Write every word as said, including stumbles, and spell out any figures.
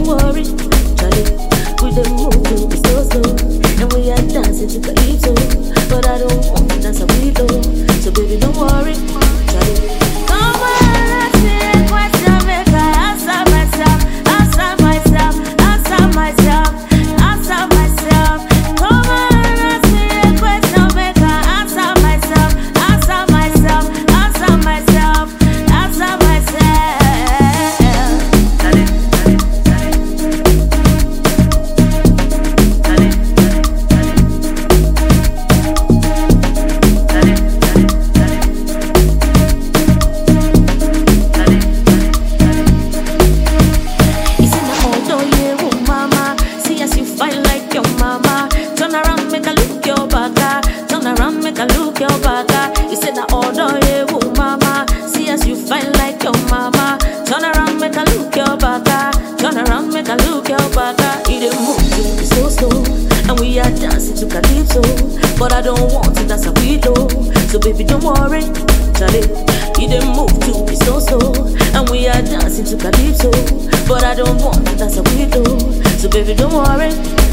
don't worry, Charlie. We the move to be so slow, and we are dancing to calypso. But I don't want to dance a beat low, so baby don't worry, Charlie. Come on, let's see a question, make I answer myself, answer myself, answer myself, answer myself. Come on, let's see a question, make I answer myself, answer myself, answer myself, answer myself. Charlie, look your baka. You said na order you, mama. See as you fine like your mama. Turn around, make a look your baka. Turn around, make a look your baka. You dey move to be so slow, and we are dancing to calypso. But I don't want to dance a beat low, so baby don't worry, Charlie. You dey move to be so slow, and we are dancing to calypso. But I don't want to dance a beat low, so baby don't worry.